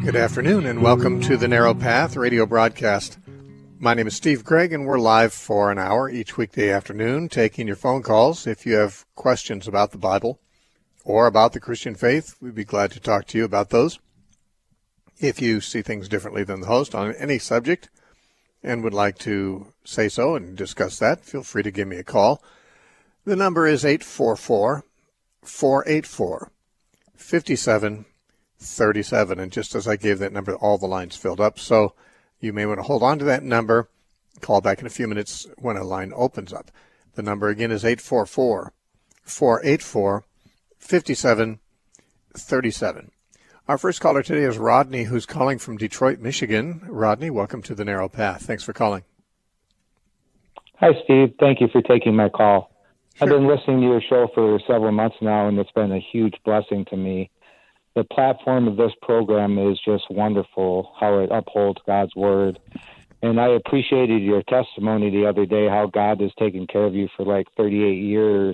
Good afternoon, and welcome to the Narrow Path radio broadcast. My name is Steve Gregg, and we're live for an hour each weekday afternoon, taking your phone calls. If you have questions about the Bible or about the Christian faith, we'd be glad to talk to you about those. If you see things differently than the host on any subject and would like to say so and discuss that, feel free to give me a call. The number is 844-484-5737, and just as I gave that number, all the lines filled up. So you may want to hold on to that number. Call back in a few minutes when a line opens up. The number again is 844-484-5737. Our first caller today is Rodney, who's calling from Detroit, Michigan. Rodney, welcome to the Narrow Path. Thanks for calling. Hi, Steve. Thank you for taking my call. Sure. I've been listening to your show for several months now, and it's been a huge blessing to me. The platform of this program is just wonderful, how it upholds God's word. And I appreciated your testimony the other day, how God has taken care of you for like 38 years,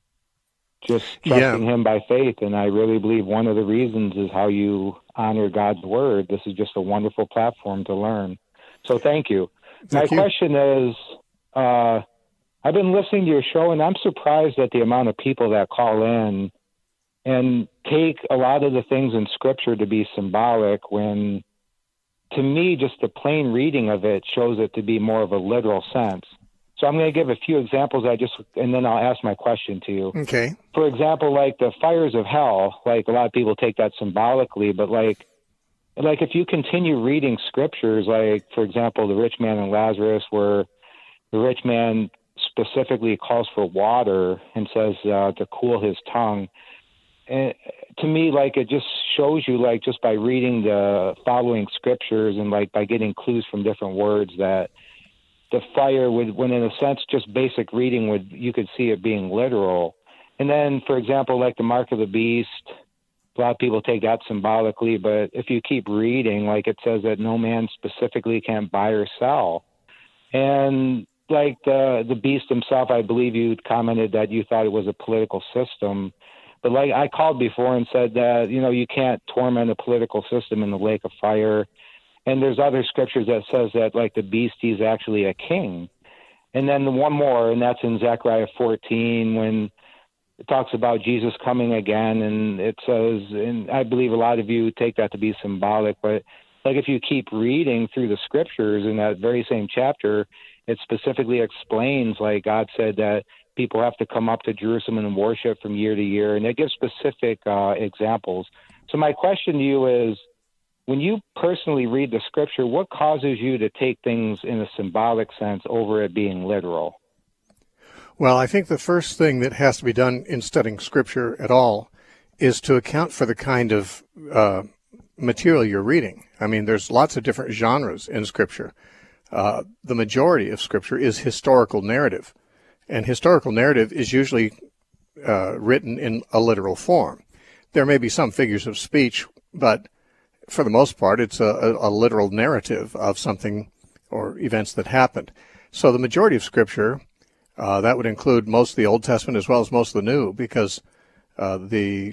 just trusting Him by faith. And I really believe one of the reasons is how you honor God's word. This is just a wonderful platform to learn. So thank you. My question is, I've been listening to your show, and I'm surprised at the amount of people that call in and take a lot of the things in Scripture to be symbolic when, to me, just the plain reading of it shows it to be more of a literal sense. So I'm going to give a few examples, and then I'll ask my question to you. Okay. For example, like the fires of hell, like a lot of people take that symbolically, but like if you continue reading Scriptures, like, for example, the rich man and Lazarus, where the rich man specifically calls for water and says to cool his tongue. And to me, like, it just shows you, like, just by reading the following Scriptures and, like, by getting clues from different words that the fire would, when in a sense, just basic reading you could see it being literal. And then, for example, like the mark of the beast, a lot of people take that symbolically, but if you keep reading, like, it says that no man specifically can buy or sell. And like the beast himself, I believe you commented that you thought it was a political system. But like I called before and said that, you can't torment a political system in the lake of fire. And there's other scriptures that says that, like, the beast, he's actually a king. And then one more, and that's in Zechariah 14, when it talks about Jesus coming again. And it says, and I believe a lot of you take that to be symbolic, but like if you keep reading through the Scriptures in that very same chapter, it specifically explains, like, God said that people have to come up to Jerusalem and worship from year to year, and it gives specific examples. So my question to you is, when you personally read the Scripture, what causes you to take things in a symbolic sense over it being literal? Well, I think the first thing that has to be done in studying Scripture at all is to account for the kind of material you're reading. I mean, there's lots of different genres in Scripture. The majority of Scripture is historical narrative, and historical narrative is usually written in a literal form. There may be some figures of speech, but for the most part, it's a literal narrative of something or events that happened. So the majority of Scripture, that would include most of the Old Testament as well as most of the New, because the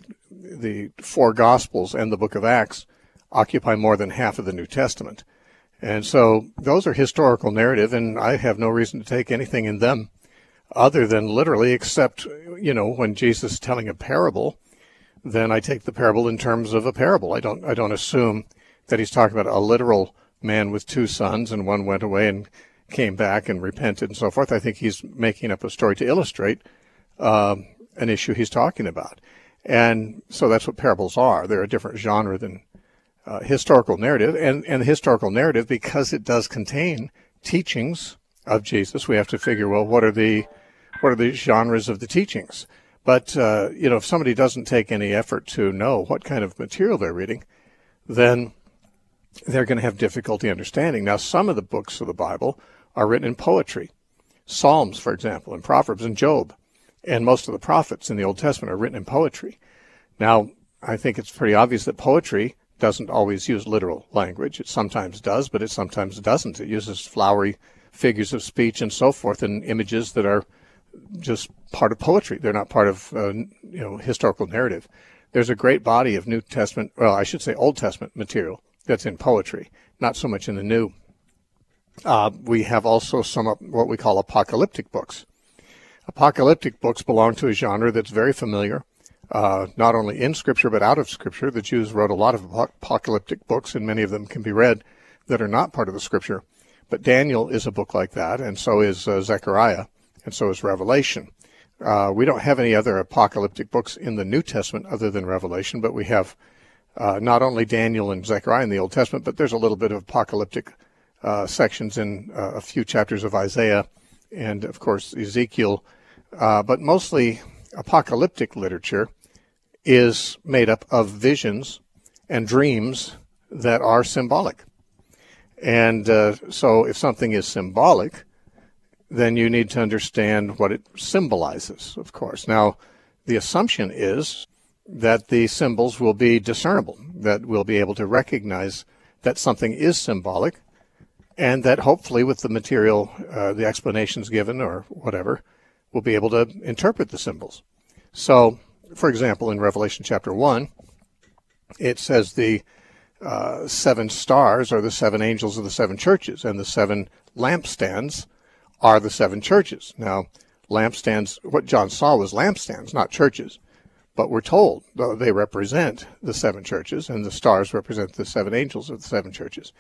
four Gospels and the book of Acts occupy more than half of the New Testament. And so those are historical narrative, and I have no reason to take anything in them other than literally, except, when Jesus is telling a parable, then I take the parable in terms of a parable. I don't assume that he's talking about a literal man with two sons, and one went away and came back and repented and so forth. I think he's making up a story to illustrate an issue he's talking about. And so that's what parables are. They're a different genre than historical narrative, and the historical narrative, because it does contain teachings of Jesus, we have to figure, well, what are the genres of the teachings? But if somebody doesn't take any effort to know what kind of material they're reading, then they're going to have difficulty understanding. Now, some of the books of the Bible are written in poetry. Psalms, for example, and Proverbs and Job, and most of the prophets in the Old Testament are written in poetry. Now, I think it's pretty obvious that poetry doesn't always use literal language. It sometimes does, but it sometimes doesn't. It uses flowery figures of speech and so forth, and images that are just part of poetry. They're not part of historical narrative. There's a great body of New Testament, well, I should say Old Testament material that's in poetry, not so much in the New. We have also some of what we call apocalyptic books. Apocalyptic books belong to a genre that's very familiar, not only in Scripture but out of Scripture. The Jews wrote a lot of apocalyptic books, and many of them can be read that are not part of the Scripture. But Daniel is a book like that, and so is Zechariah, and so is Revelation. We don't have any other apocalyptic books in the New Testament other than Revelation, but we have not only Daniel and Zechariah in the Old Testament, but there's a little bit of apocalyptic sections in a few chapters of Isaiah and, of course, Ezekiel. But mostly apocalyptic literature is made up of visions and dreams that are symbolic. And so if something is symbolic, then you need to understand what it symbolizes, of course. Now, the assumption is that the symbols will be discernible, that we'll be able to recognize that something is symbolic, and that hopefully with the material, the explanations given or whatever, we'll be able to interpret the symbols. So, for example, in Revelation chapter 1, it says the 7 stars are the 7 angels of the 7 churches, and the 7 lampstands are the 7 churches. Now, lampstands, what John saw was lampstands, not churches. But we're told they represent the 7 churches, and the stars represent the 7 angels of the 7 churches,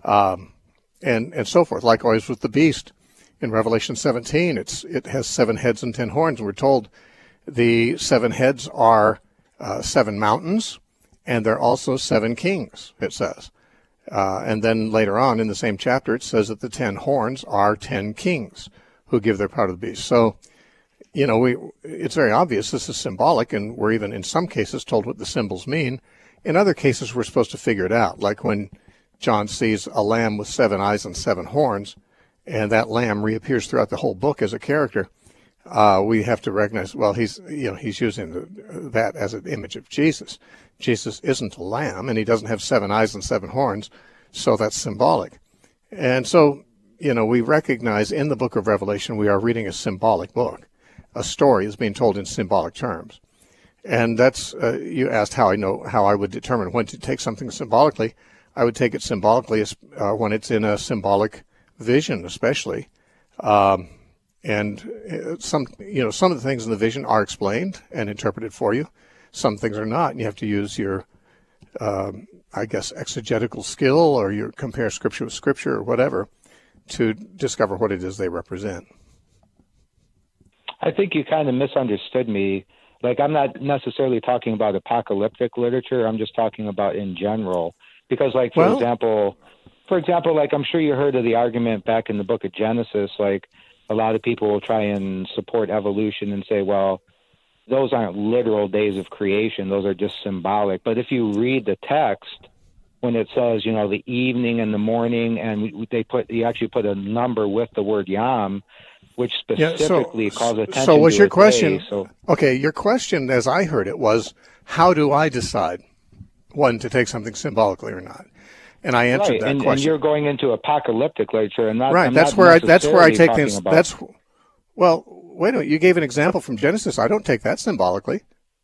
and so forth. Likewise with the beast. In Revelation 17, it has 7 heads and 10 horns, and we're told the 7 heads are 7 mountains, and they're also 7 kings, it says. And then later on in the same chapter, it says that the 10 horns are 10 kings who give their part of the beast. So, you know, it's very obvious this is symbolic, and we're even in some cases told what the symbols mean. In other cases, we're supposed to figure it out, like when John sees a lamb with 7 eyes and 7 horns, and that lamb reappears throughout the whole book as a character. We have to recognize, well, he's using that as an image of Jesus. Jesus isn't a lamb, and he doesn't have 7 eyes and 7 horns, so that's symbolic. And so, you know, we recognize in the book of Revelation we are reading a symbolic book. A story is being told in symbolic terms. And that's, you asked how I would determine when to take something symbolically. I would take it symbolically when it's in a symbolic vision, especially. And some of the things in the vision are explained and interpreted for you. Some things are not, and you have to use your, exegetical skill, or you compare Scripture with Scripture or whatever to discover what it is they represent. I think you kind of misunderstood me. Like, I'm not necessarily talking about apocalyptic literature. I'm just talking about in general. Because, like, for example, like, I'm sure you heard of the argument back in the book of Genesis. Like, a lot of people will try and support evolution and say, well, those aren't literal days of creation. Those are just symbolic. But if you read the text, when it says, you know, the evening and the morning, and you actually put a number with the word yom, which specifically calls attention to. So was your question? Okay, your question, as I heard it, was, how do I decide when to take something symbolically or not? And I answered that question. And you're going into apocalyptic literature, and right. That's where I take things. Wait a minute. You gave an example from Genesis. I don't take that symbolically.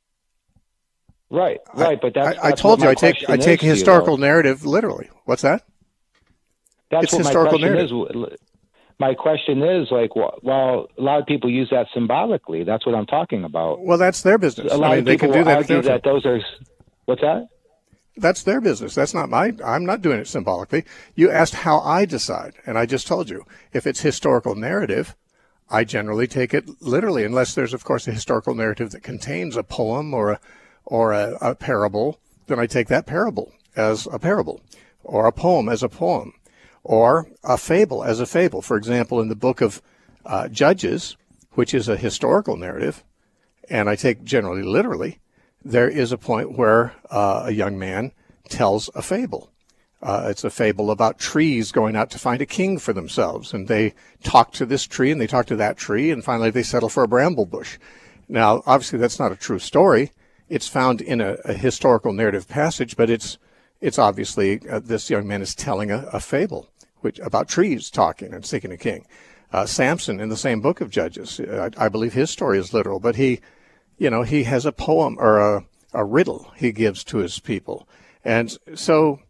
Right. But that's I told you I take a historical narrative literally. What's that? That's what historical narrative is. My question is, like, well, a lot of people use that symbolically. That's what I'm talking about. Well, that's their business. A lot of people will argue that those are. What's that? That's their business. That's not I'm not doing it symbolically. You asked how I decide, and I just told you. If it's historical narrative, I generally take it literally, unless there's, of course, a historical narrative that contains a poem or a parable. Then I take that parable as a parable, or a poem as a poem, or a fable as a fable. For example, in the book of Judges, which is a historical narrative, and I take generally literally, there is a point where a young man tells a fable. It's a fable about trees going out to find a king for themselves. And they talk to this tree and they talk to that tree, and finally they settle for a bramble bush. Now, obviously that's not a true story. It's found in a historical narrative passage, but it's obviously this young man is telling a fable about trees talking and seeking a king. Samson, in the same book of Judges, I believe his story is literal, but he has a poem or a riddle he gives to his people. And so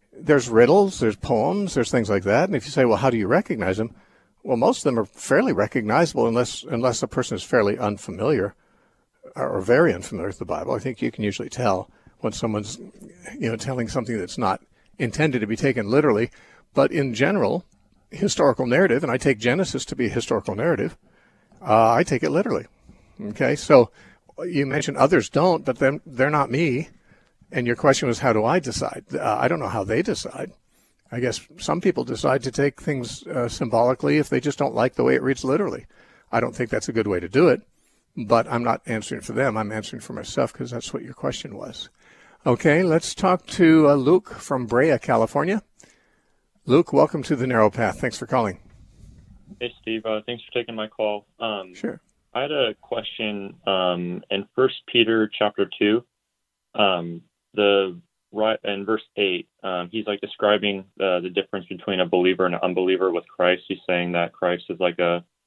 there's riddles, there's poems, there's things like that. And if you say, well, how do you recognize them? Well, most of them are fairly recognizable unless a person is fairly unfamiliar or very unfamiliar with the Bible. I think you can usually tell when someone's, telling something that's not intended to be taken literally. But in general, historical narrative, and I take Genesis to be a historical narrative, I take it literally. Okay, so you mentioned others don't, but then they're not me. And your question was, how do I decide? I don't know how they decide. I guess some people decide to take things symbolically if they just don't like the way it reads literally. I don't think that's a good way to do it, but I'm not answering for them. I'm answering for myself because that's what your question was. Okay, let's talk to Luke from Brea, California. Luke, welcome to The Narrow Path. Thanks for calling. Hey, Steve. Thanks for taking my call. Sure. I had a question in 1 Peter chapter 2, in verse 8, he's like describing the difference between a believer and an unbeliever with Christ. He's saying that Christ is like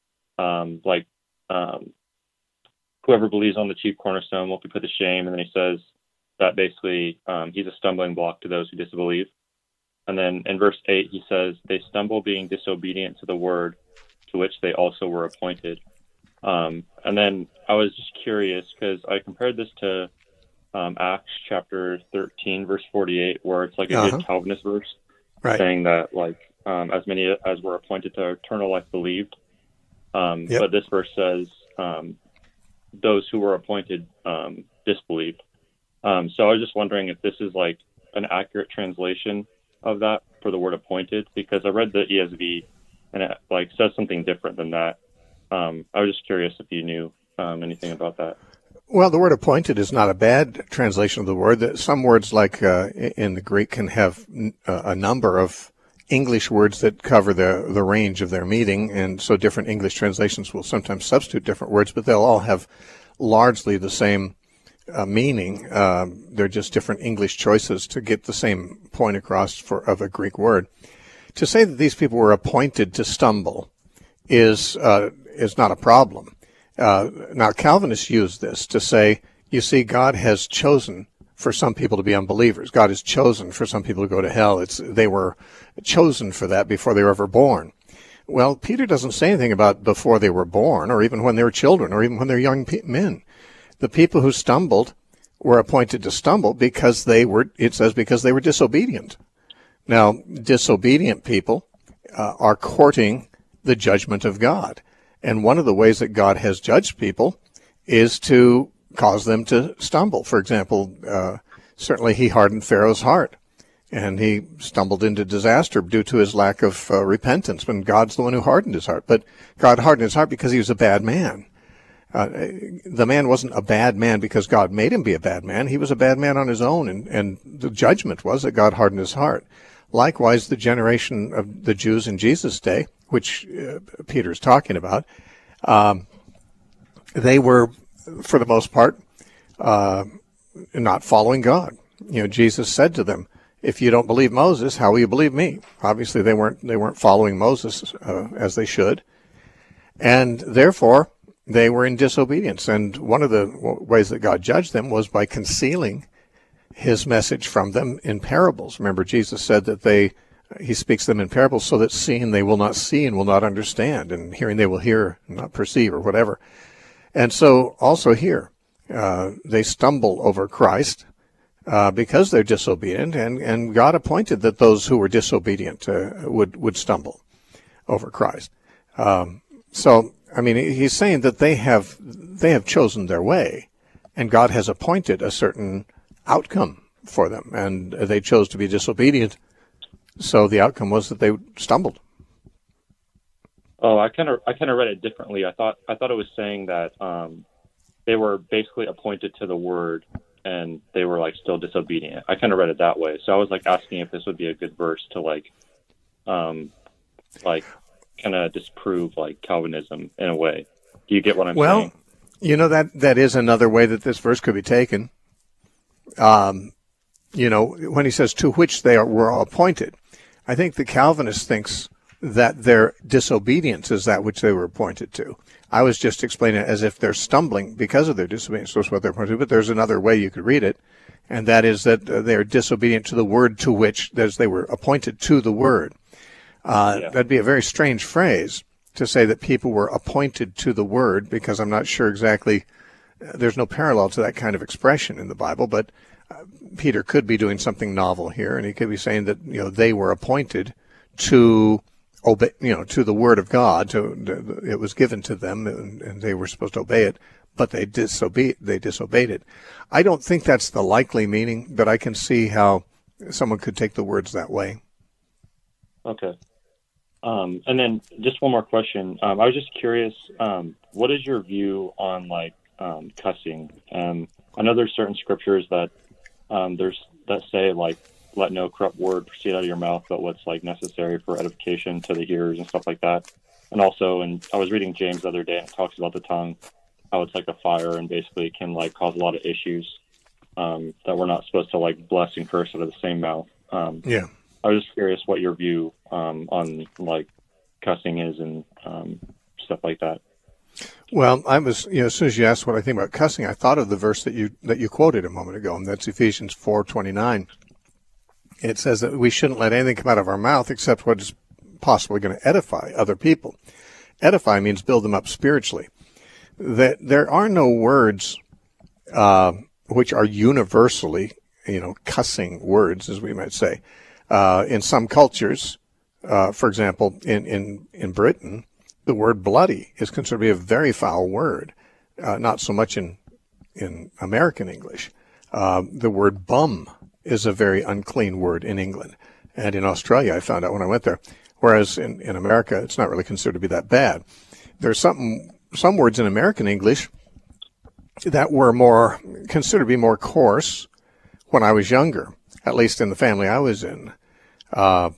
whoever believes on the chief cornerstone won't be put to shame. And then he says that basically he's a stumbling block to those who disbelieve. And then in verse 8, he says, they stumble being disobedient to the word to which they also were appointed. And then I was just curious because I compared this to Acts chapter 13, verse 48, where it's like a good Calvinist verse, right, saying that as many as were appointed to eternal life believed. But this verse says those who were appointed disbelieved. So I was just wondering if this is like an accurate translation of that for the word appointed, because I read the ESV and it says something different than that. I was just curious if you knew anything about that. Well, the word appointed is not a bad translation of the word. Some words, like in the Greek, can have a number of English words that cover the range of their meaning, and so different English translations will sometimes substitute different words, but they'll all have largely the same meaning. They're just different English choices to get the same point across of a Greek word. To say that these people were appointed to stumble is not a problem. Now, Calvinists use this to say, you see, God has chosen for some people to be unbelievers. God has chosen for some people to go to hell. They were chosen for that before they were ever born. Well, Peter doesn't say anything about before they were born, or even when they were children, or even when they're young men. The people who stumbled were appointed to stumble because they were disobedient. Now, disobedient people are courting the judgment of God. And one of the ways that God has judged people is to cause them to stumble. For example, certainly he hardened Pharaoh's heart, and he stumbled into disaster due to his lack of repentance, when God's the one who hardened his heart. But God hardened his heart because he was a bad man. The man wasn't a bad man because God made him be a bad man. He was a bad man on his own, and the judgment was that God hardened his heart. Likewise, the generation of the Jews in Jesus' day, which Peter's talking about, they were, for the most part, not following God. Jesus said to them, if you don't believe Moses, how will you believe me? Obviously, they weren't following Moses as they should. And therefore, they were in disobedience. And one of the ways that God judged them was by concealing his message from them in parables. Remember, Jesus said that he speaks them in parables so that seeing they will not see and will not understand, and hearing they will hear and not perceive, or whatever. And so also here, they stumble over Christ because they're disobedient, and God appointed that those who were disobedient would stumble over Christ. So, I mean, he's saying that they have chosen their way, and God has appointed a certain outcome for them, and they chose to be disobedient. So the outcome was that they stumbled. Oh, I kind of read it differently. I thought it was saying that they were basically appointed to the word, and they were still disobedient. I kind of read it that way. So I was asking if this would be a good verse to kind of disprove Calvinism in a way. Do you get what I'm saying? Well, that is another way that this verse could be taken. When he says to which they were appointed, I think the Calvinist thinks that their disobedience is that which they were appointed to. I was just explaining it as if they're stumbling because of their disobedience. That's what they're appointed to. But there's another way you could read it, and that is that they're disobedient to the word to which they were appointed to the word. That'd be a very strange phrase to say that people were appointed to the word, because I'm not sure exactly. There's no parallel to that kind of expression in the Bible, but Peter could be doing something novel here, and he could be saying that they were appointed to obey, to the word of God. It was given to them, and they were supposed to obey it, but they disobeyed it. I don't think that's the likely meaning, but I can see how someone could take the words that way. Okay. And then just one more question. I was just curious, what is your view on cussing? I know there's certain scriptures that say let no corrupt word proceed out of your mouth, but what's necessary for edification to the hearers and stuff like that. And also, and I was reading James the other day, and it talks about the tongue, how it's like a fire, and basically it can cause a lot of issues that we're not supposed to bless and curse out of the same mouth. Yeah. I was just curious what your view on cussing is and stuff like that. Well, I was, as soon as you asked what I think about cussing, I thought of the verse that you quoted a moment ago, and that's Ephesians 4:29. It says that we shouldn't let anything come out of our mouth except what is possibly going to edify other people. Edify means build them up spiritually. That there are no words which are universally, cussing words, as we might say. In some cultures, for example, in Britain, the word bloody is considered to be a very foul word. Not so much in American English. The word bum is a very unclean word in England. And in Australia, I found out when I went there. Whereas in America, it's not really considered to be that bad. There's some words in American English that were considered to be more coarse when I was younger, at least in the family I was in. There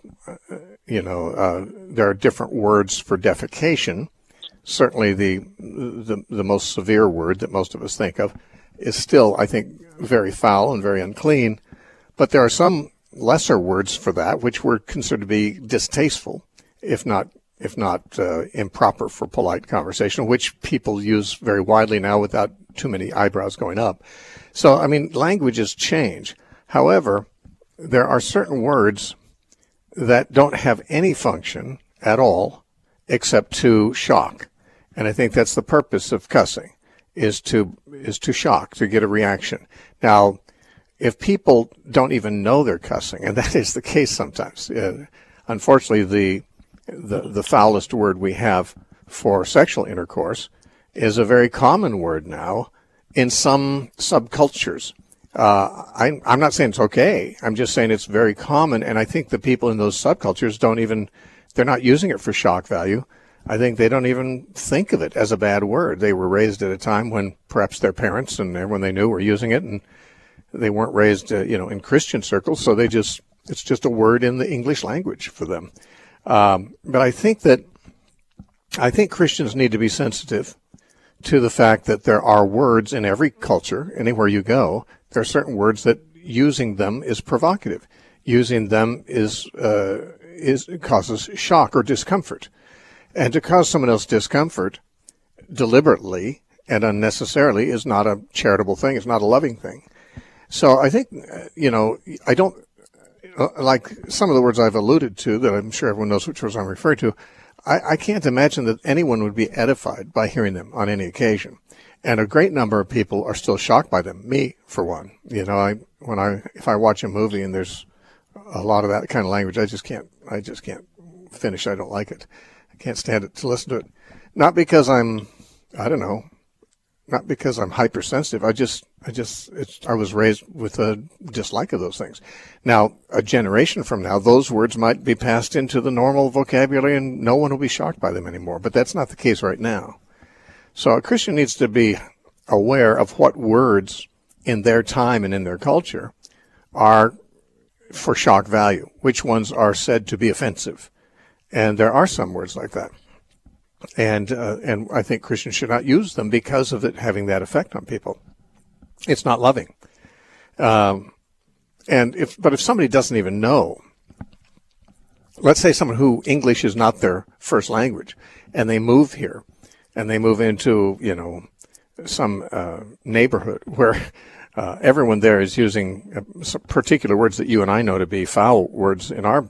are different words for defecation. Certainly the most severe word that most of us think of is still, I think, very foul and very unclean. But there are some lesser words for that which were considered to be distasteful, if not improper for polite conversation, which people use very widely now without too many eyebrows going up. So, languages change. However, there are certain words that don't have any function at all except to shock. And I think that's the purpose of cussing, is to shock, to get a reaction. Now, if people don't even know they're cussing, and that is the case sometimes, unfortunately, the foulest word we have for sexual intercourse is a very common word now in some subcultures. I'm not saying it's okay. I'm just saying it's very common, and I think the people in those subcultures they're not using it for shock value. I think they don't even think of it as a bad word. They were raised at a time when perhaps their parents and everyone they knew were using it, and they weren't raised, in Christian circles, so it's just a word in the English language for them. But I think Christians need to be sensitive to the fact that there are words in every culture, anywhere you go. There are certain words that using them is provocative. Using them causes shock or discomfort. And to cause someone else discomfort deliberately and unnecessarily is not a charitable thing. It's not a loving thing. So I think, I don't, like some of the words I've alluded to, that I'm sure everyone knows which words I'm referring to, I can't imagine that anyone would be edified by hearing them on any occasion. And a great number of people are still shocked by them, me for one. If I watch a movie and there's a lot of that kind of language, I just can't finish. I don't like it. I can't stand it to listen to it. Not because I'm hypersensitive. I was raised with a dislike of those things. Now, a generation from now, those words might be passed into the normal vocabulary and no one will be shocked by them anymore. But that's not the case right now. So a Christian needs to be aware of what words in their time and in their culture are for shock value, which ones are said to be offensive. And there are some words like that. And I think Christians should not use them because of it having that effect on people. It's not loving. But if somebody doesn't even know let's say someone who English is not their first language, and they move here, and they move into, some neighborhood where everyone there is using some particular words that you and I know to be foul words in our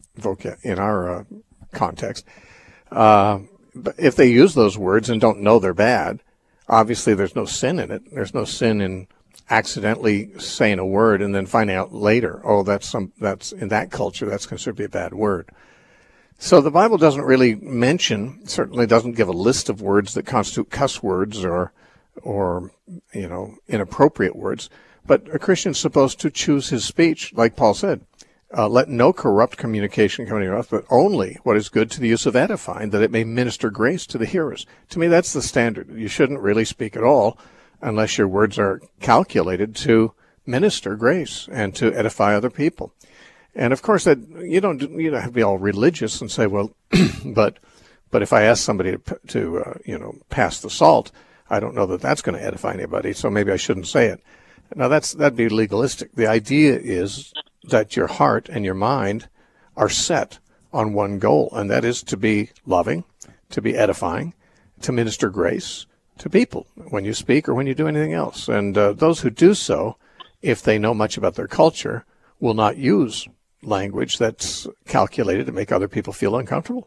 context. But if they use those words and don't know they're bad, obviously there's no sin in it. There's no sin in accidentally saying a word and then finding out later, that's in that culture, that's considered to be a bad word. So the Bible doesn't really mention, certainly doesn't give a list of words that constitute cuss words or inappropriate words. But a Christian's supposed to choose his speech, like Paul said. Let no corrupt communication come into your mouth, but only what is good to the use of edifying, that it may minister grace to the hearers. To me, that's the standard. You shouldn't really speak at all unless your words are calculated to minister grace and to edify other people. And of course, that you don't have to be all religious and say, well, but if I ask somebody to pass the salt, I don't know that that's going to edify anybody, so maybe I shouldn't say it. Now that'd be legalistic. The idea is that your heart and your mind are set on one goal, and that is to be loving, to be edifying, to minister grace to people when you speak or when you do anything else. And those who do so, if they know much about their culture, will not use language that's calculated to make other people feel uncomfortable.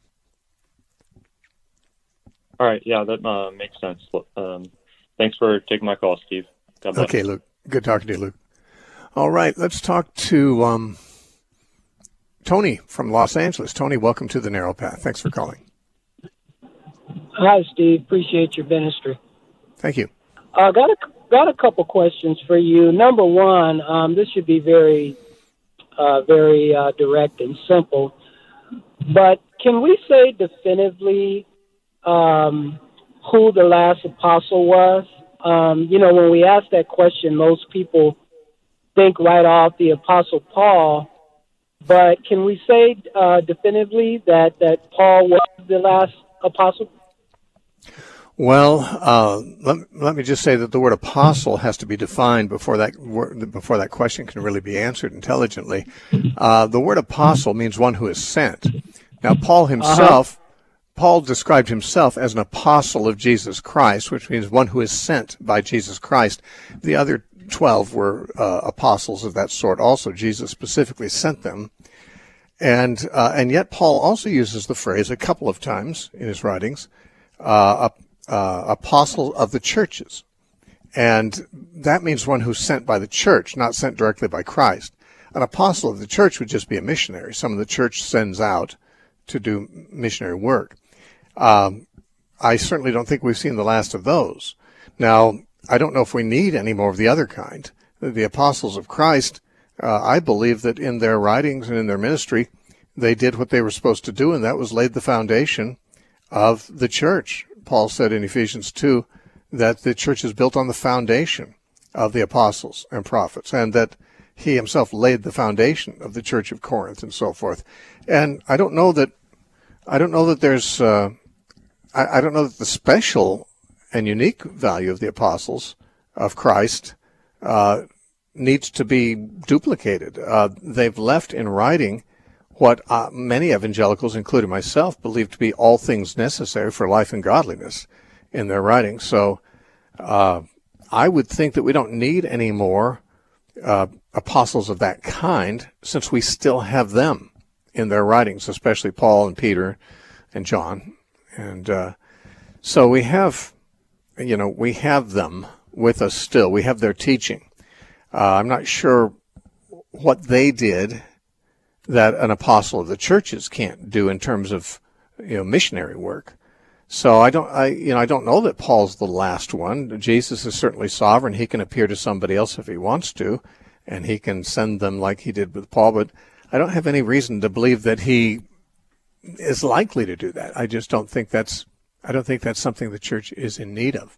All right. Yeah, that makes sense. Thanks for taking my call, Steve. God bless. Okay, Luke. Good talking to you, Luke. All right, let's talk to Tony from Los Angeles. Tony, welcome to The Narrow Path. Thanks for calling. Hi, Steve. Appreciate your ministry. Thank you. Got a couple questions for you. Number one, this should be very direct and simple, but can we say definitively who the last apostle was? When we ask that question, most people think right off the Apostle Paul, but can we say definitively that Paul was the last apostle? Well, let me just say that the word apostle has to be defined before that question can really be answered intelligently. The word apostle means one who is sent. Now, Paul himself, Paul described himself as an apostle of Jesus Christ, which means one who is sent by Jesus Christ. The other 12 were apostles of that sort also. Jesus specifically sent them. And yet Paul also uses the phrase a couple of times in his writings, apostle of the churches. And that means one who's sent by the church, not sent directly by Christ. An apostle of the church would just be a missionary. Someone the church sends out to do missionary work. I certainly don't think we've seen the last of those. Now, I don't know if we need any more of the other kind. The apostles of Christ, I believe that in their writings and in their ministry, they did what they were supposed to do, and that was laid the foundation of the church. Paul said in Ephesians 2 that the church is built on the foundation of the apostles and prophets, and that he himself laid the foundation of the church of Corinth and so forth. And I don't know that there's I don't know that the special and unique value of the apostles of Christ needs to be duplicated. They've left in writing what many evangelicals, including myself, believe to be all things necessary for life and godliness in their writing. So I would think that we don't need any more apostles of that kind, since we still have them in their writings, especially Paul and Peter and John. And so we have them with us still. We have their teaching. I'm not sure what they did that an apostle of the churches can't do in terms of missionary work. So I don't know that Paul's the last one. Jesus is certainly sovereign. He can appear to somebody else if he wants to, and he can send them like he did with Paul. But I don't have any reason to believe that he is likely to do that. I just don't think that's something the church is in need of.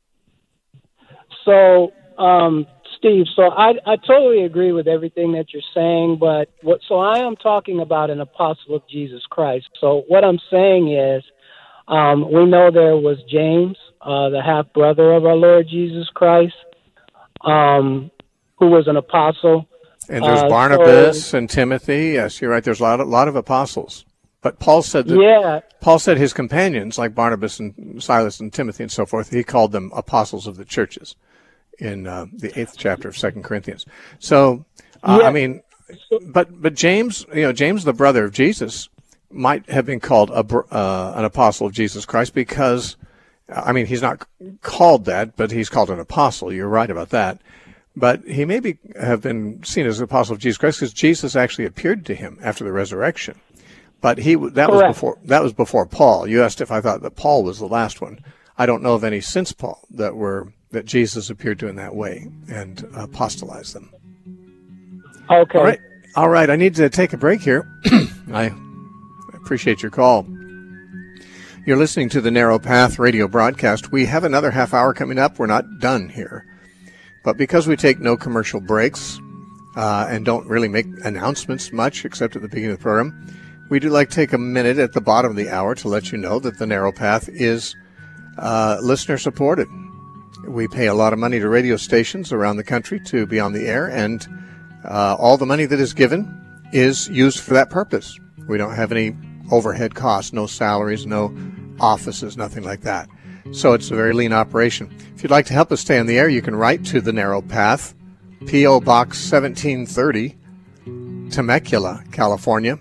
So, Steve, I totally agree with everything that you're saying, but I am talking about an apostle of Jesus Christ. So what I'm saying is, we know there was James, the half brother of our Lord Jesus Christ, who was an apostle. And there's Barnabas and Timothy. Yes, you're right. There's a lot of apostles. But Paul said that Paul said his companions, like Barnabas and Silas and Timothy and so forth, he called them apostles of the churches in the 8th chapter of 2 Corinthians. So, I mean, but James, James, the brother of Jesus, might have been called an apostle of Jesus Christ because, I mean, he's not called that, but he's called an apostle. You're right about that. But he maybe have been seen as an apostle of Jesus Christ because Jesus actually appeared to him after the resurrection. But that was before Paul. You asked if I thought that Paul was the last one. I don't know of any since Paul that Jesus appeared to in that way and apostolized them. Okay. All right. I need to take a break here. I appreciate your call. You're listening to the Narrow Path radio broadcast. We have another half hour coming up. We're not done here. But because we take no commercial breaks and don't really make announcements much except at the beginning of the program, we do like to take a minute at the bottom of the hour to let you know that the Narrow Path is listener supported. We pay a lot of money to radio stations around the country to be on the air, and all the money that is given is used for that purpose. We don't have any overhead costs, no salaries, no offices, nothing like that. So it's a very lean operation. If you'd like to help us stay on the air, you can write to the Narrow Path, P.O. Box 1730, Temecula, California,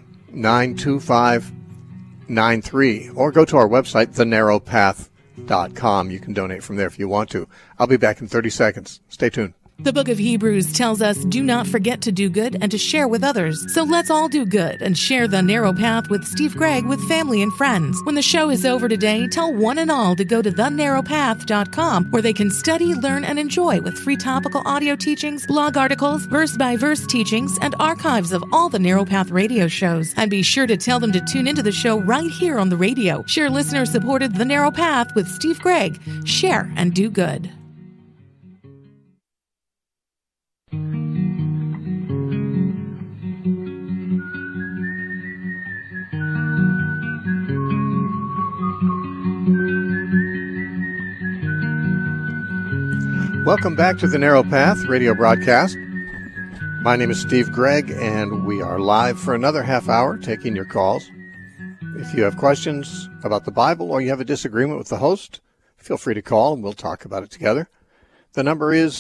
92593, or go to our website, thenarrowpath.com. You can donate from there if you want to. I'll be back in 30 seconds. Stay tuned. The book of Hebrews tells us, do not forget to do good and to share with others. So let's all do good and share the Narrow Path with Steve Gregg with family and friends. When the show is over today, tell one and all to go to thenarrowpath.com, where they can study, learn, and enjoy with free topical audio teachings, blog articles, verse-by-verse teachings, and archives of all the Narrow Path radio shows. And be sure to tell them to tune into the show right here on the radio. Share listener-supported The Narrow Path with Steve Gregg. Share and do good. Welcome back to the Narrow Path radio broadcast. My name is Steve Gregg, and we are live for another half hour taking your calls. If you have questions about the Bible or you have a disagreement with the host, feel free to call and we'll talk about it together. The number is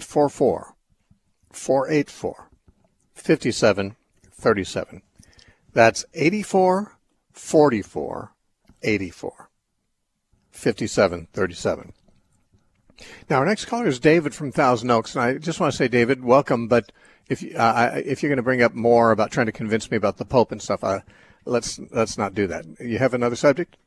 844-484-5737. That's 84-44-84. 5737. Now, our next caller is David from Thousand Oaks, and I just want to say, David, welcome, but if you're going to bring up more about trying to convince me about the Pope and stuff, let's not do that. You have another subject?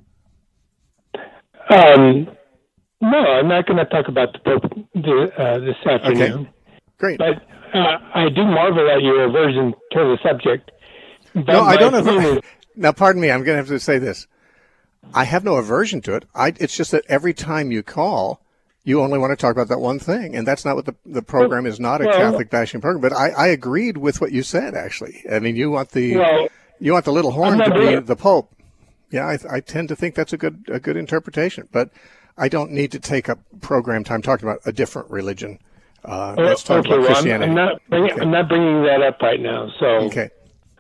No, I'm not going to talk about the Pope this afternoon. Okay. Great. But I do marvel at your aversion to the subject. But no, I don't have. Now, pardon me, I'm going to have to say this. I have no aversion to it. It's just that every time you call, you only want to talk about that one thing, and that's not what the program is. Not a Catholic bashing program. But I agreed with what you said. Actually, I mean, you want the little horn to be the Pope. Yeah, I tend to think that's a good interpretation. But I don't need to take up program time talking about a different religion. Let's talk about Christianity. I'm not bringing that up right now. So okay.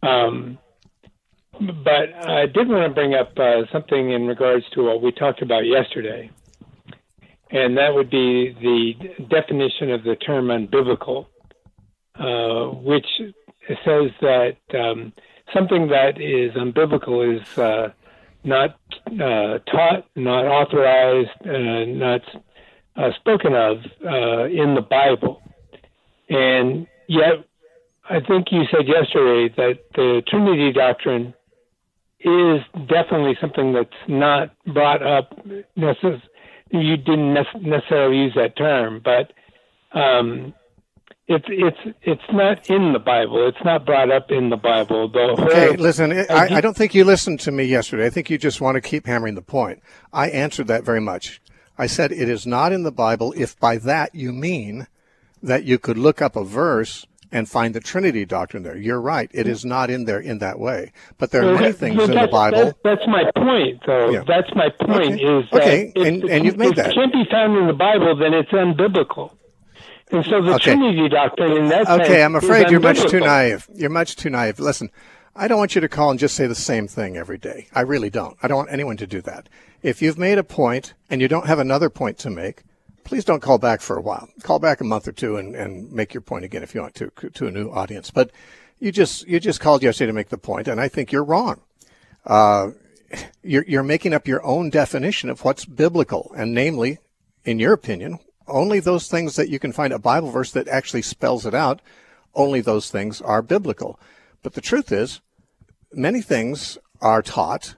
But I did want to bring up something in regards to what we talked about yesterday. And that would be the definition of the term unbiblical, which says that something that is unbiblical is not taught, not authorized, not spoken of in the Bible. And yet, I think you said yesterday that the Trinity doctrine is definitely something that's not brought up necessarily. You didn't necessarily use that term, but it's not in the Bible. It's not brought up in the Bible. Okay, listen, I don't think you listened to me yesterday. I think you just want to keep hammering the point. I answered that very much. I said it is not in the Bible if by that you mean that you could look up a verse and find the Trinity doctrine there. You're right. It is not in there in that way. But there are many things in the Bible. That's my point, though. Yeah. That's my point. Okay. Is that and you've made that. If it can't be found in the Bible, then it's unbiblical. And so the Okay. Trinity doctrine in that sense Okay, I'm afraid is you're much too unbiblical. naive. You're much too naive. Listen, I don't want you to call and just say the same thing every day. I really don't. I don't want anyone to do that. If you've made a point and you don't have another point to make, please don't call back for a while. Call back a month or two and make your point again if you want to a new audience. But you just called yesterday to make the point, and I think you're wrong. You're making up your own definition of what's biblical, and namely, in your opinion, only those things that you can find a Bible verse that actually spells it out, only those things are biblical. But the truth is, many things are taught,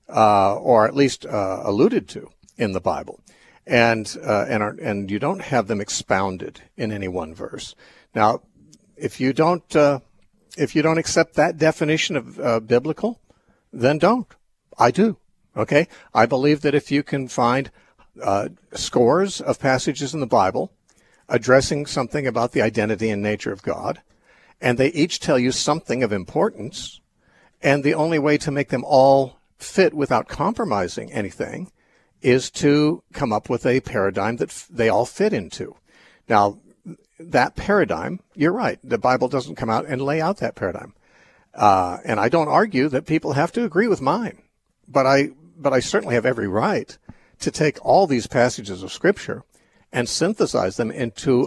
or at least alluded to in the Bible, and you don't have them expounded in any one verse. Now, if you don't accept that definition of biblical, then don't. I do. Okay, I believe that if you can find scores of passages in the Bible addressing something about the identity and nature of God, and they each tell you something of importance, and the only way to make them all fit without compromising anything is to come up with a paradigm that they all fit into. Now, that paradigm, you're right, the Bible doesn't come out and lay out that paradigm. And I don't argue that people have to agree with mine, but I certainly have every right to take all these passages of Scripture and synthesize them into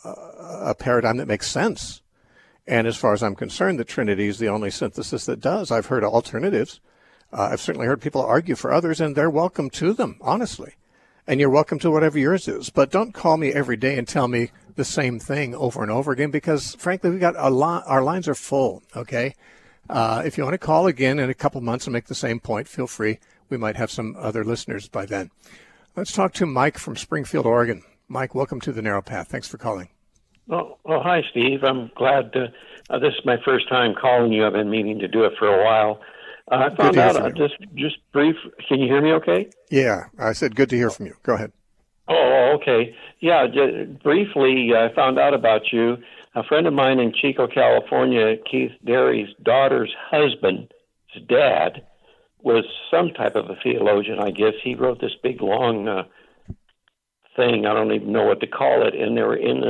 a paradigm that makes sense. And as far as I'm concerned, the Trinity is the only synthesis that does. I've heard alternatives. I've certainly heard people argue for others, and they're welcome to them, honestly. And you're welcome to whatever yours is. But don't call me every day and tell me the same thing over and over again, because, frankly, we got our lines are full, okay? If you want to call again in a couple months and make the same point, feel free. We might have some other listeners by then. Let's talk to Mike from Springfield, Oregon. Mike, welcome to The Narrow Path. Thanks for calling. Well, hi, Steve. I'm glad this is my first time calling you. I've been meaning to do it for a while. I found out, just brief. Can you hear me okay? Yeah, I said good to hear from you. Go ahead. Oh, okay. Yeah, briefly, I found out about you. A friend of mine in Chico, California, Keith Derry's daughter's husband, his dad, was some type of a theologian, I guess. He wrote this big, long thing. I don't even know what to call it. And they were in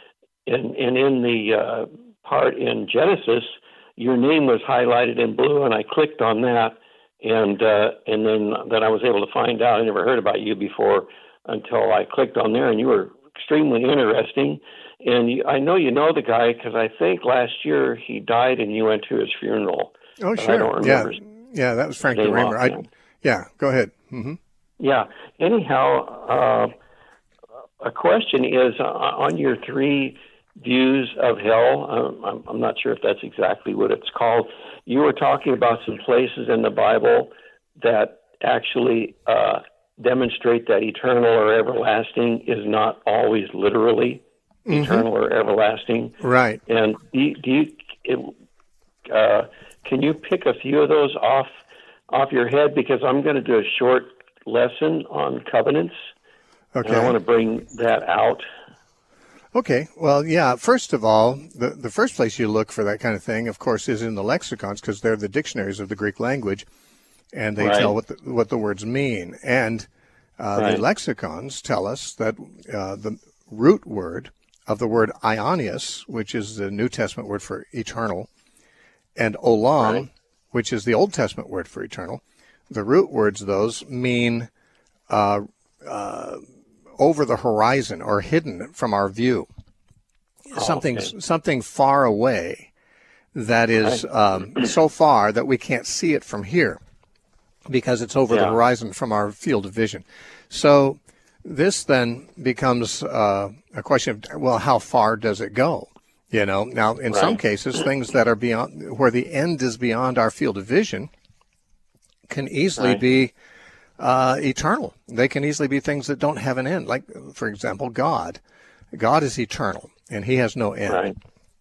the part in Genesis, your name was highlighted in blue, and I clicked on that, and then I was able to find out. I never heard about you before until I clicked on there, and you were extremely interesting. And I know you know the guy because I think last year he died, and you went to his funeral. Oh, but sure. I don't remember. Yeah, that was Frank DeRaymer. Yeah, go ahead. Mm-hmm. Yeah. Anyhow, a question is on your three views of hell. I'm not sure if that's exactly what it's called. You were talking about some places in the Bible that actually demonstrate that eternal or everlasting is not always literally eternal or everlasting. Right. And can you pick a few of those off your head? Because I'm going to do a short lesson on covenants. Okay. And I want to bring that out. Okay. Well, yeah, first of all, the first place you look for that kind of thing, of course, is in the lexicons, because they're the dictionaries of the Greek language, and they tell what the words mean. And the lexicons tell us that the root word of the word aionios, which is the New Testament word for eternal, and olam, which is the Old Testament word for eternal, the root words, those mean over the horizon or hidden from our view. Something far away that is so far that we can't see it from here because it's over the horizon from our field of vision. So this then becomes a question of, well, how far does it go? You know, now in some cases, things that are beyond, where the end is beyond our field of vision, can easily be eternal. They can easily be things that don't have an end. Like, for example, God. God is eternal, and he has no end.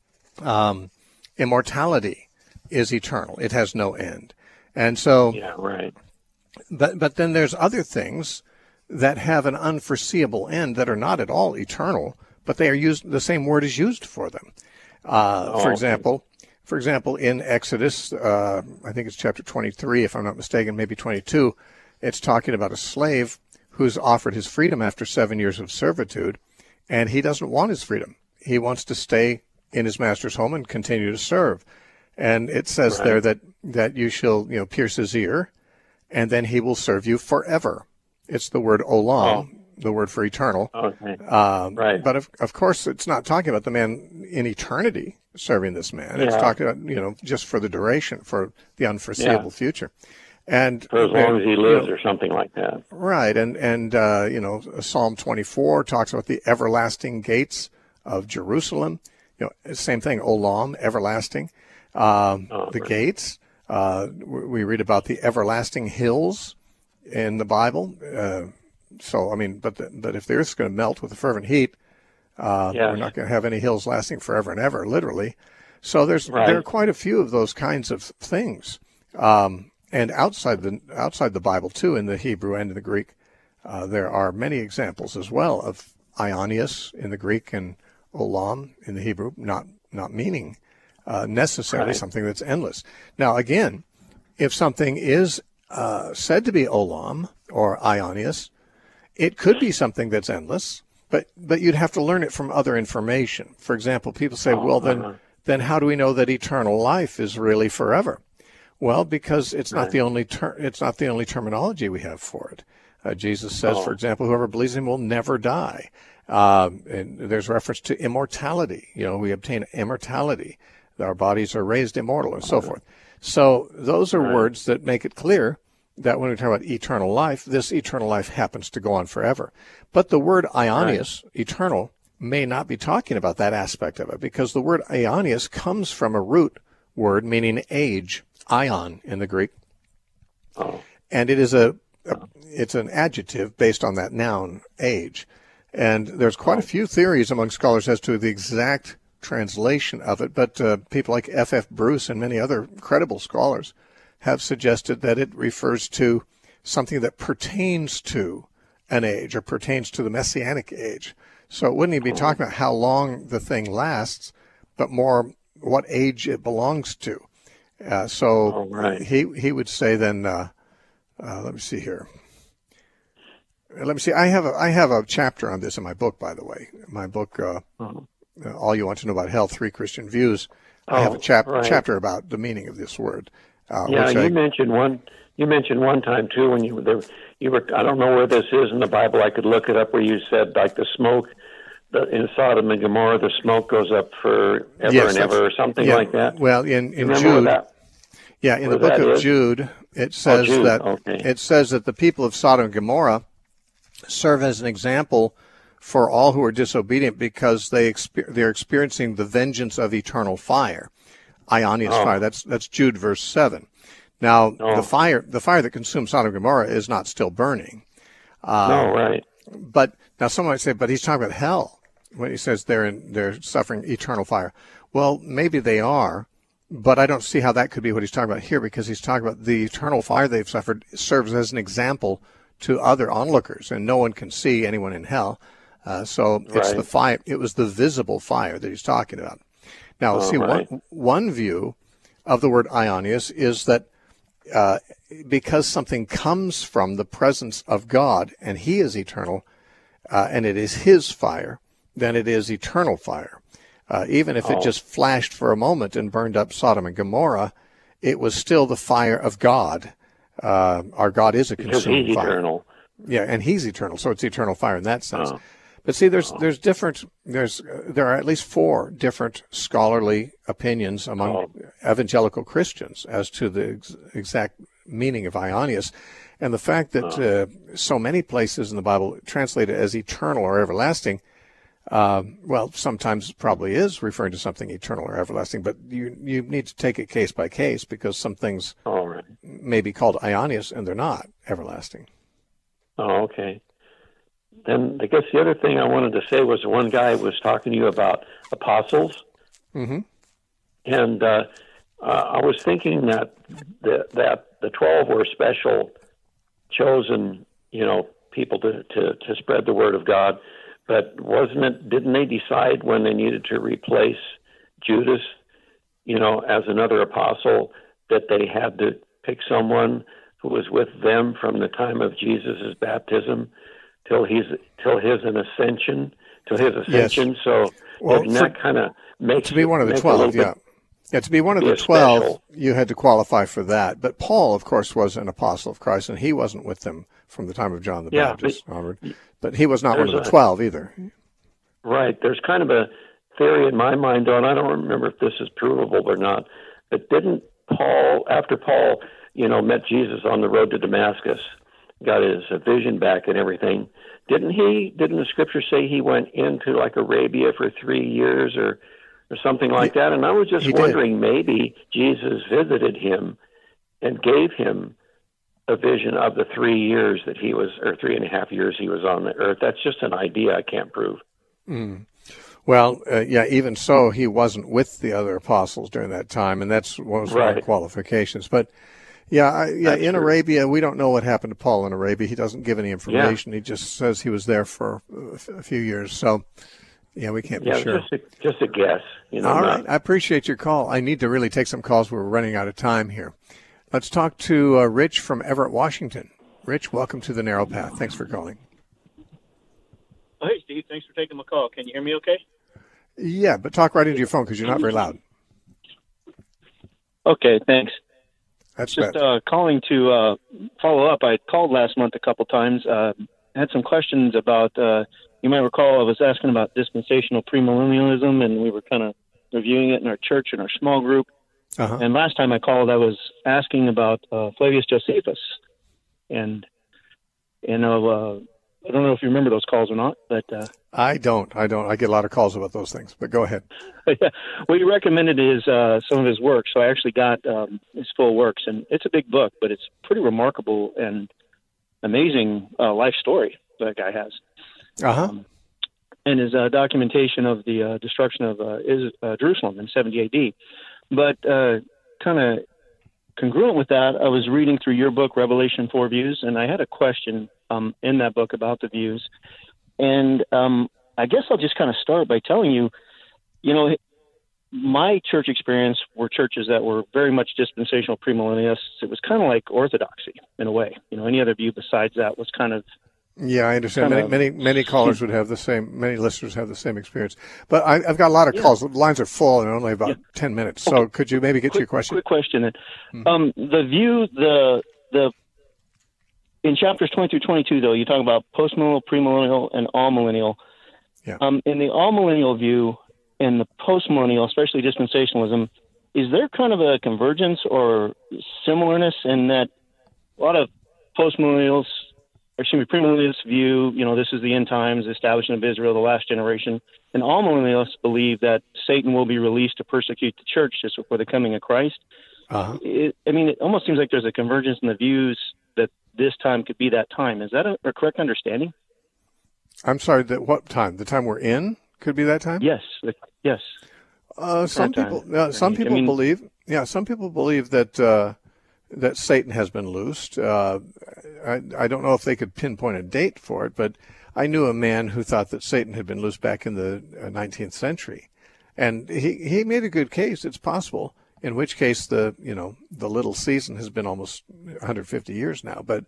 Immortality is eternal. It has no end. And so, but then there's other things that have an unforeseeable end that are not at all eternal, but they are used, the same word is used for them. For example, in Exodus, I think it's chapter 23, if I'm not mistaken, maybe 22, it's talking about a slave who's offered his freedom after 7 years of servitude, and he doesn't want his freedom. he wants to stay in his master's home and continue to serve. And it says Right. there that you shall, pierce his ear, and then he will serve you forever. It's the word olam, the word for eternal. Okay. Right. But of course, it's not talking about the man in eternity serving this man. It's Yeah. talking about, just for the duration, for the unforeseeable future. And For as long as he lives or something like that. right. And Psalm 24 talks about the everlasting gates of Jerusalem. Same thing, olam, everlasting. The gates. We read about the everlasting hills in the Bible. But if the earth's going to melt with a fervent heat, we're not going to have any hills lasting forever and ever, literally. So there are quite a few of those kinds of things. And outside the Bible too, in the Hebrew and in the Greek, there are many examples as well of Ionius in the Greek and olam in the Hebrew, not meaning necessarily something that's endless. Now, again, if something is said to be olam or Ionius, it could be something that's endless, but you'd have to learn it from other information. For example, people say, then how do we know that eternal life is really forever? Well, because it's not the only terminology we have for it. Jesus says, for example, whoever believes in him will never die. And there's reference to immortality. We obtain immortality. Our bodies are raised immortal and so forth. So those are words that make it clear that when we talk about eternal life, this eternal life happens to go on forever. But the word Ionius, eternal, may not be talking about that aspect of it, because the word Ionius comes from a root word meaning age, ion in the Greek. And it is it's an adjective based on that noun, age. And there's quite a few theories among scholars as to the exact translation of it, but people like F.F. Bruce and many other credible scholars have suggested that it refers to something that pertains to an age or pertains to the Messianic age. So it wouldn't even be talking about how long the thing lasts, but more what age it belongs to. He would say then, let me see here. Let me see. I have a chapter on this in my book, by the way. My book, All You Want to Know About Hell: 3 Christian Views. I have a chapter about the meaning of this word. You mentioned one. You mentioned one time too when you were. I don't know where this is in the Bible. I could look it up. Where you said like the smoke in Sodom and Gomorrah, the smoke goes up forever and ever, or something like that. Well, in Jude, in the book of Jude, it says it says that the people of Sodom and Gomorrah serve as an example for all who are disobedient, because they're experiencing the vengeance of eternal fire, Ionius fire. That's Jude verse 7. Now the fire that consumed Sodom and Gomorrah is not still burning. But now someone might say, but he's talking about hell when he says they're suffering eternal fire. Well, maybe they are, but I don't see how that could be what he's talking about here, because he's talking about the eternal fire they've suffered serves as an example to other onlookers, and no one can see anyone in hell. It's the fire. It was the visible fire that he's talking about. Now, one view of the word Ionius is that because something comes from the presence of God and he is eternal, and it is his fire, then it is eternal fire. Even if it just flashed for a moment and burned up Sodom and Gomorrah, it was still the fire of God. Our God is a consuming fire. Eternal. Yeah, and he's eternal, so it's eternal fire in that sense. But see, there are at least 4 different scholarly opinions among evangelical Christians as to the exact meaning of Ionius, and the fact that so many places in the Bible translate it as eternal or everlasting. Sometimes it probably is referring to something eternal or everlasting, but you need to take it case by case, because some things may be called Ionius and they're not everlasting. Oh, okay. Then I guess the other thing I wanted to say was one guy was talking to you about apostles. Mm-hmm. And I was thinking that the 12 were special, chosen, people to spread the word of God. But didn't they decide when they needed to replace Judas, as another apostle, that they had to pick someone who was with them from the time of Jesus' baptism till his ascension, till his ascension. Yes. So Well, doesn't that kind of make to be one of the make a 12, little yeah. bit- Yeah, to be one of be the a 12, special. you had to qualify for that. But Paul, of course, was an apostle of Christ, and he wasn't with them from the time of John the Yeah, Baptist onward. But he was not one of there's the a- 12 either. Right. There's kind of a theory in my mind, Don. I don't remember if this is provable or not. But didn't Paul, after Paul, met Jesus on the road to Damascus, got his vision back and everything, didn't the scripture say he went into like Arabia for 3 years or something like that? And I was just he did. wondering, maybe Jesus visited him and gave him a vision of the 3 years that he was, or 3.5 years he was on the earth. That's just an idea I can't prove. Well, even so, he wasn't with the other apostles during that time, and that's one of the Right. qualifications. But in true. Arabia, we don't know what happened to Paul in Arabia. He doesn't give any information. He just says he was there for a few years. So, we can't be Yeah, sure. just a guess. All right. I appreciate your call. I need to really take some calls. We're running out of time here. Let's talk to Rich from Everett, Washington. Rich, welcome to the Narrow Path. Thanks for calling. Oh, hey, Steve. Thanks for taking my call. Can you hear me okay? Yeah, but talk right into your phone because you're not very loud. Okay, thanks. That's Just better. calling to follow up. I called last month a couple times. Had some questions about, you might recall I was asking about dispensational premillennialism, and we were kind of reviewing it in our church, in our small group. Uh-huh. And last time I called, I was asking about Flavius Josephus. And, I don't know if you remember those calls or not, but I don't. I get a lot of calls about those things, but go ahead. well, you recommended some of his work, so I actually got his full works, and it's a big book, but it's pretty remarkable and amazing life story that guy has. Uh-huh. And his documentation of the destruction of Jerusalem in 70 A.D. But kind of congruent with that, I was reading through your book, Revelation 4 Views, and I had a question in that book about the views. And I guess I'll just kind of start by telling you, my church experience were churches that were very much dispensational premillennialists. It was kind of like orthodoxy in a way. Any other view besides that was kind of. Yeah, I understand. Many callers would have the same. Many listeners have the same experience. But I've got a lot of calls. The lines are full and only about 10 minutes. So could you maybe get to your question? Quick question. The view, the in chapters 20 through 22, though, you talk about postmillennial, premillennial, and all-millennial. Yeah. In the all-millennial view and the postmillennial, especially dispensationalism, is there kind of a convergence or similarness in that a lot of premillennialists view, this is the end times, the establishment of Israel, the last generation, and all millennialists believe that Satan will be released to persecute the church just before the coming of Christ. Uh-huh. It almost seems like there's a convergence in the views that this time could be that time. Is that a correct understanding? I'm sorry, what time? The time we're in could be that time? Yes. Yes. Some people believe that that Satan has been loosed. I don't know if they could pinpoint a date for it, but I knew a man who thought that Satan had been loosed back in the 19th century, and he made a good case. It's possible. In which case, the little season has been almost 150 years now. But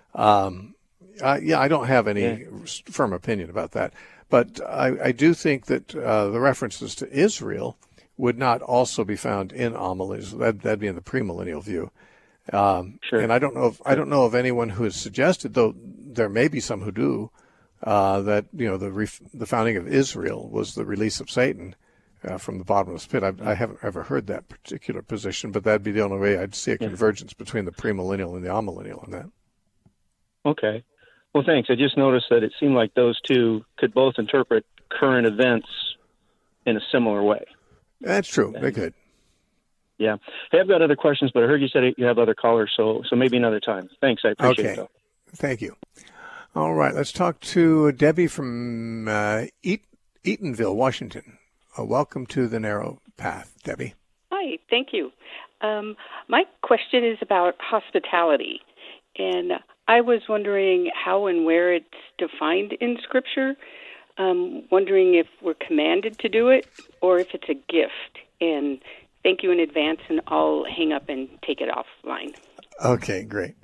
I don't have any firm opinion about that. But I do think that the references to Israel would not also be found in homilies. That'd be in the premillennial view. Sure. And I don't know of anyone who has suggested, though there may be some who do, that the founding of Israel was the release of Satan from the bottomless pit. I haven't ever heard that particular position, but that'd be the only way I'd see a convergence between the premillennial and the amillennial on that. Okay. Well, thanks. I just noticed that it seemed like those two could both interpret current events in a similar way. That's true. They could. Yeah. Hey, I've got other questions, but I heard you said you have other callers, so maybe another time. Thanks. I appreciate it. Okay. Thank you. All right. Let's talk to Debbie from Eatonville, Washington. Welcome to the Narrow Path, Debbie. Hi. Thank you. My question is about hospitality, and I was wondering how and where it's defined in Scripture. Wondering if we're commanded to do it or if it's a gift. And thank you in advance, and I'll hang up and take it offline. Okay, great.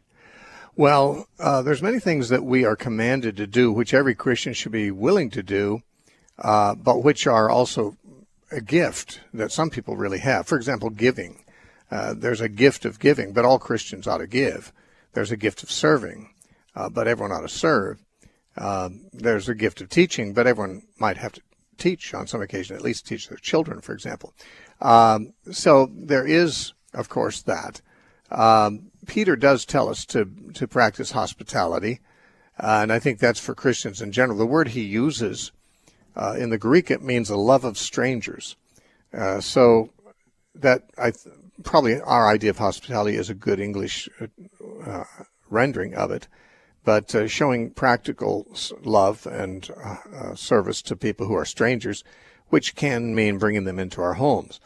Well, there's many things that we are commanded to do, which every Christian should be willing to do, but which are also a gift that some people really have. For example, giving. There's a gift of giving, but all Christians ought to give. There's a gift of serving, but everyone ought to serve. There's a gift of teaching, but everyone might have to teach on some occasion, at least teach their children, for example. So there is, of course, that. Peter does tell us to practice hospitality, and I think that's for Christians in general. The word he uses in the Greek, it means a love of strangers. So that probably our idea of hospitality is a good English rendering of it. But showing practical love and service to people who are strangers, which can mean bringing them into our homes.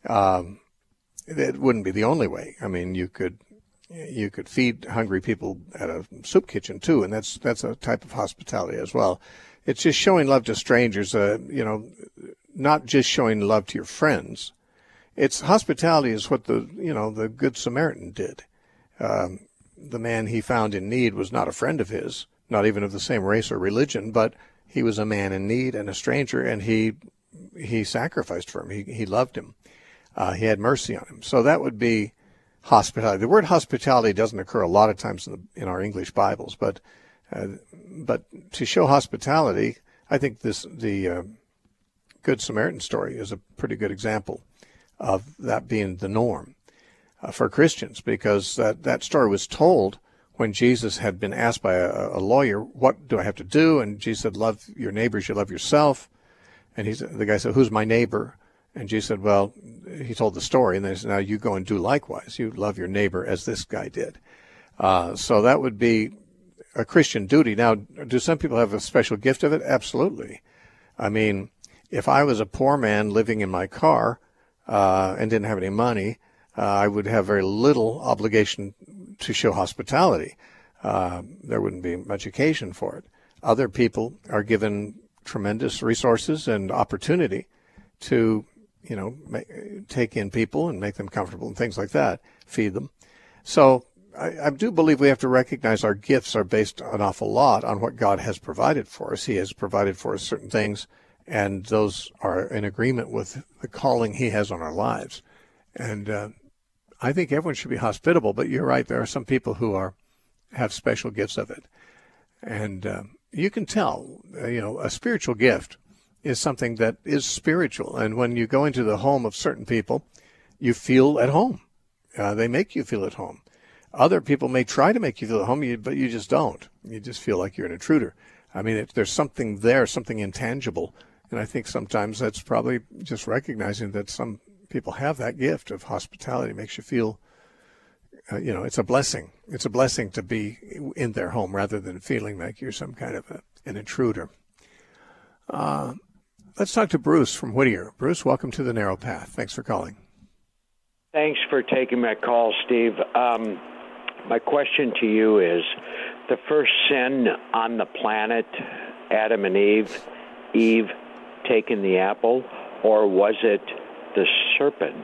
It wouldn't be the only way. I mean, you could feed hungry people at a soup kitchen too, and that's a type of hospitality as well. It's just showing love to strangers. Not just showing love to your friends. It's hospitality is what the Good Samaritan did. The man he found in need was not a friend of his, not even of the same race or religion, but he was a man in need and a stranger, and he sacrificed for him. He loved him. He had mercy on him. So that would be hospitality. The word hospitality doesn't occur a lot of times in our English Bibles, but to show hospitality, I think the Good Samaritan story is a pretty good example of that being the norm for Christians, because that story was told when Jesus had been asked by a lawyer, what do I have to do? And Jesus said, love your neighbor as you love yourself. And the guy said, who's my neighbor? And Jesus said, well, he told the story, and then he said, now you go and do likewise. You love your neighbor as this guy did. So that would be a Christian duty. Now, do some people have a special gift of it? Absolutely. I mean, if I was a poor man living in my car and didn't have any money, I would have very little obligation to show hospitality. There wouldn't be much occasion for it. Other people are given tremendous resources and opportunity to, take in people and make them comfortable and things like that, feed them. So I do believe we have to recognize our gifts are based an awful lot on what God has provided for us. He has provided for us certain things, and those are in agreement with the calling he has on our lives. And I think everyone should be hospitable, but you're right. There are some people who have special gifts of it. And you can tell, a spiritual gift is something that is spiritual. And when you go into the home of certain people, you feel at home. They make you feel at home. Other people may try to make you feel at home, but you just don't. You just feel like you're an intruder. I mean, there's something there, something intangible. And I think sometimes that's probably just recognizing that some people have that gift of hospitality. It makes you feel, it's a blessing. It's a blessing to be in their home rather than feeling like you're some kind of an intruder. Let's talk to Bruce from Whittier. Bruce, welcome to the Narrow Path. Thanks for calling. Thanks for taking my call, Steve. My question to you is, the first sin on the planet, Adam and Eve taking the apple, or was it the serpent?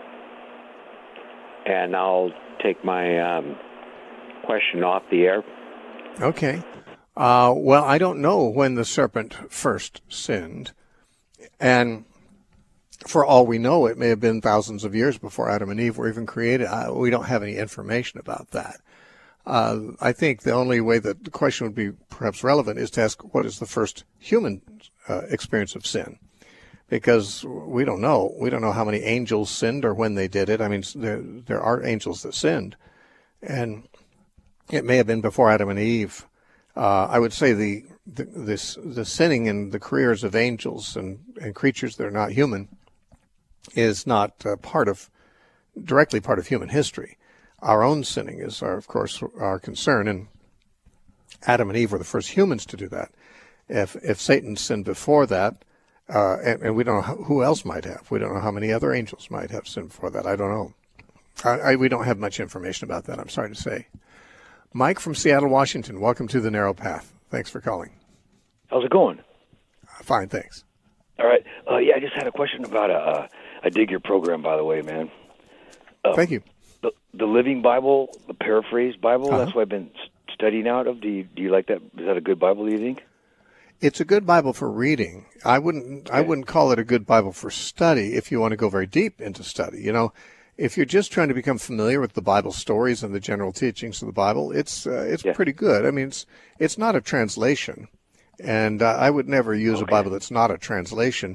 And I'll take my question off the air. Okay. Well, I don't know when the serpent first sinned. And for all we know, it may have been thousands of years before Adam and Eve were even created. We don't have any information about that. I think the only way that the question would be perhaps relevant is to ask, what is the first human experience of sin? Because we don't know. We don't know how many angels sinned or when they did it. I mean, there are angels that sinned. And it may have been before Adam and Eve. I would say the sinning in the careers of angels and creatures that are not human is not directly part of human history. Our own sinning is, of course, our concern, and Adam and Eve were the first humans to do that. If Satan sinned before that, and we don't know who else might have. We don't know how many other angels might have sinned before that. I don't know. We don't have much information about that, I'm sorry to say. Mike from Seattle, Washington, welcome to the Narrow Path. Thanks for calling. How's it going? Fine, thanks. All right. I just had a question about I dig your program, by the way, man. Thank you. The Living Bible, the Paraphrase Bible, that's what I've been studying out of. Do you like that? Is that a good Bible, do you think? It's a good Bible for reading. I wouldn't call it a good Bible for study if you want to go very deep into study. You know, if you're just trying to become familiar with the Bible stories and the general teachings of the Bible, it's pretty good. I mean, it's not a translation, and I would never use a Bible that's not a translation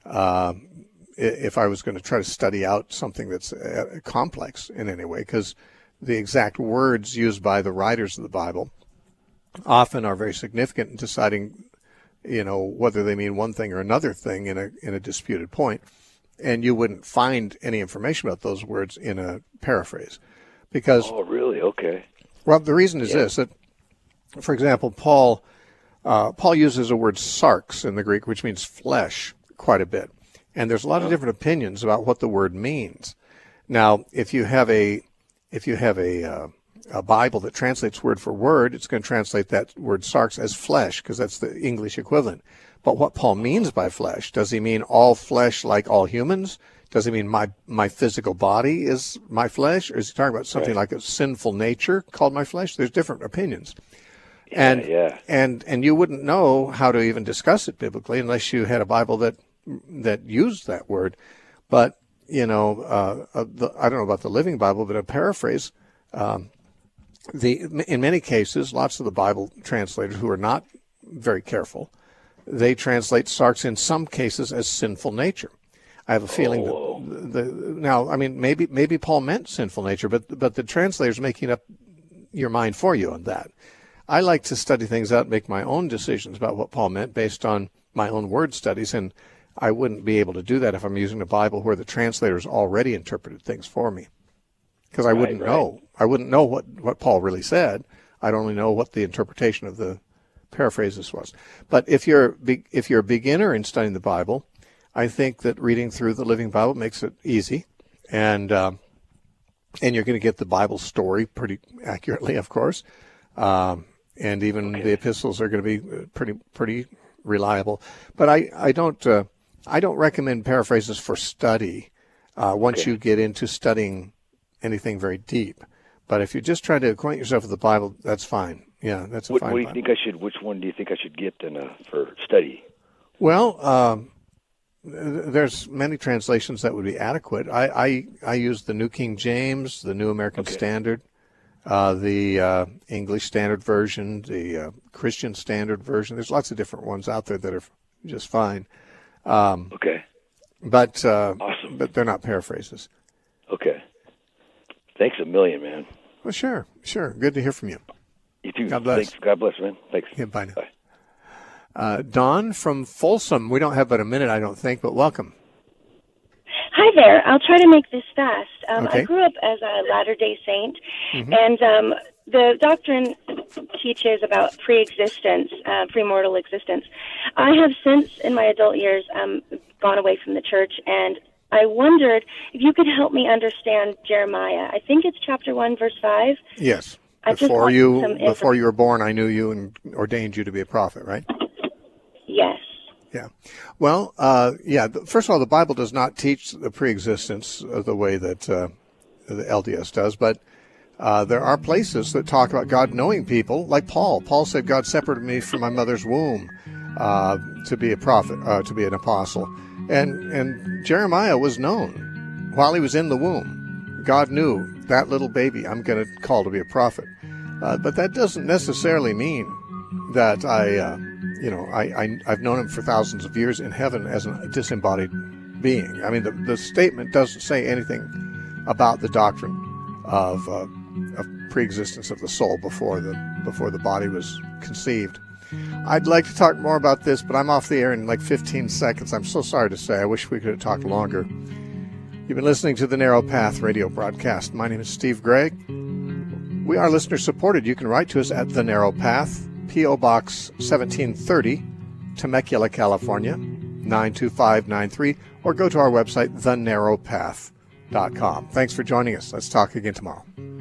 if I was going to try to study out something that's complex in any way, because the exact words used by the writers of the Bible often are very significant in deciding, you know, whether they mean one thing or another thing in a disputed point. And you wouldn't find any information about those words in a paraphrase. Because, oh, really? Okay. Well, the reason is this, that, for example, Paul uses the word sarx in the Greek, which means flesh, quite a bit. And there's a lot of different opinions about what the word means. Now, if you have a Bible that translates word for word, it's going to translate that word sarx as flesh, because that's the English equivalent. But what Paul means by flesh, does he mean all flesh like all humans? Does he mean my physical body is my flesh? Or is he talking about something like a sinful nature called my flesh? There's different opinions. And you wouldn't know how to even discuss it biblically unless you had a Bible that used that word. But, you know, I don't know about the Living Bible, but a paraphrase, in many cases, lots of the Bible translators who are not very careful, they translate sarx in some cases as sinful nature. I have a feeling now, I mean, maybe Paul meant sinful nature, but the translator's making up your mind for you on that. I like to study things out, make my own decisions about what Paul meant based on my own word studies, and I wouldn't be able to do that if I'm using a Bible where the translator's already interpreted things for me, because I wouldn't know. I wouldn't know what Paul really said. I'd only know what the interpretation of the paraphrases was. But if you're a beginner in studying the Bible, I think that reading through the Living Bible makes it easy, and you're going to get the Bible story pretty accurately, of course, and even the epistles are going to be pretty reliable. But I don't recommend paraphrases for study once you get into studying anything very deep. But if you're just trying to acquaint yourself with the Bible, that's fine. Yeah, that's a fine. What do you think I should? Which one do you think I should get then for study? Well, there's many translations that would be adequate. I use the New King James, the New American Standard, the English Standard Version, the Christian Standard Version. There's lots of different ones out there that are just fine. But awesome. But they're not paraphrases. Okay. Thanks a million, man. Well, sure. Good to hear from you. You too. God bless. Thanks. God bless, man. Thanks. Yeah, bye now. Bye. Don from Folsom. We don't have but a minute, I don't think, but welcome. Hi there. I'll try to make this fast. Okay. I grew up as a Latter-day Saint, and the doctrine teaches about pre-existence, premortal existence. I have since, in my adult years, gone away from the church, and I wondered if you could help me understand Jeremiah. I think it's chapter 1, verse 5. Yes. Before you were born, I knew you and ordained you to be a prophet, right? Yes. Yeah. Well, first of all, the Bible does not teach the preexistence the way that the LDS does, but there are places that talk about God knowing people, like Paul. Paul said, God separated me from my mother's womb to be a prophet, to be an apostle. And Jeremiah was known while he was in the womb. God knew that little baby I'm going to call to be a prophet. But that doesn't necessarily mean that I've known him for thousands of years in heaven as a disembodied being. I mean, the statement doesn't say anything about the doctrine of preexistence of the soul before the body was conceived. I'd like to talk more about this, but I'm off the air in like 15 seconds. I'm so sorry to say. I wish we could have talked longer. You've been listening to the Narrow Path radio broadcast. My name is Steve Gregg. We are listener supported. You can write to us at The Narrow Path, P.O. Box 1730, Temecula, California, 92593, or go to our website, thenarrowpath.com. Thanks for joining us. Let's talk again tomorrow.